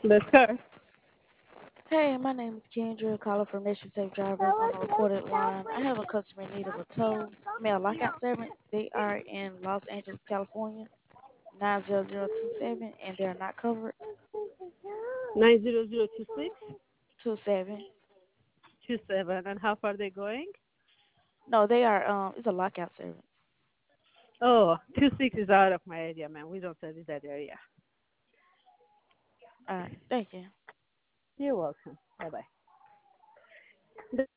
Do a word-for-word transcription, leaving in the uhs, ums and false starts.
That's her. Hey, my name is Kendra, calling from Nation Safe Drivers on a recorded line. I have a customer in need of a tow, I mean a lockout service. They are in Los Angeles, California, nine zero zero two seven, and they are not covered. Nine zero zero two six Two seven. two seven. And how far they going? No, they are. Um, it's a lockout service. Oh, two six is out of my area, man. We don't service that area. All right, thank you. You're welcome. Bye bye.